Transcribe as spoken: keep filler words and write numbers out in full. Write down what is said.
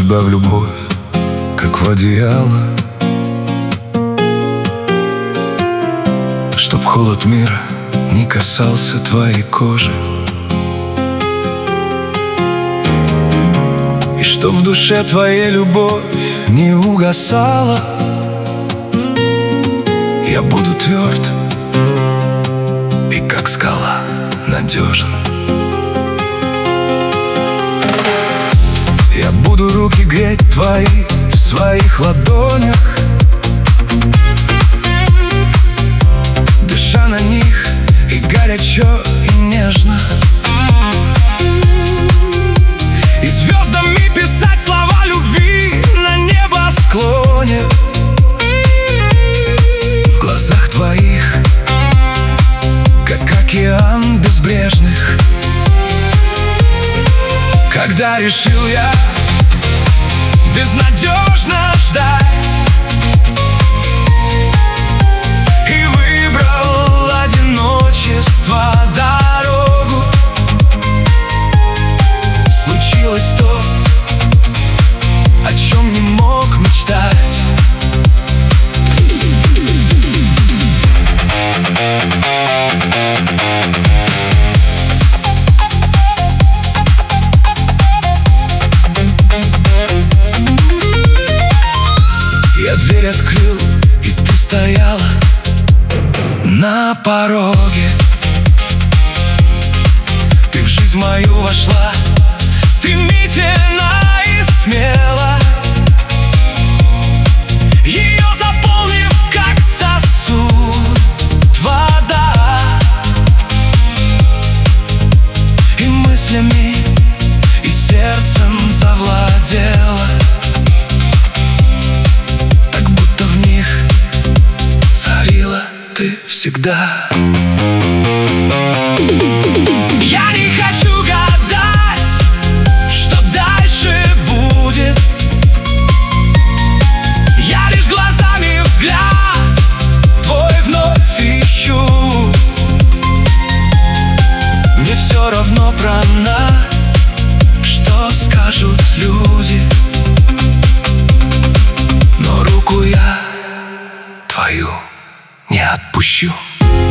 тебя в любовь, как в одеяло, чтоб холод мира не касался твоей кожи, и чтоб в душе твоей любовь не угасала. Я буду тверд и как скала надежен. Я буду руки греть твои в своих ладонях, дыша на них и горячо, и нежно, и звездами писать слова любви на небосклоне. В глазах твоих, как океан безбрежных. Когда решил я безнадежно ждать и выбрал одиночество дорогу, случилось то, о чем не мог мечтать. Я дверь открыл, и ты стояла на пороге. Ты в жизнь мою вошла стремительно и смело, ее заполнив, как сосуд, вода. И мыслями, и сердцем завладела, ты всегда. Я не хочу гадать, что дальше будет. Я лишь глазами взгляд твой вновь ищу. Мне все равно про нас, что скажут люди, но руку я твою не отпущу.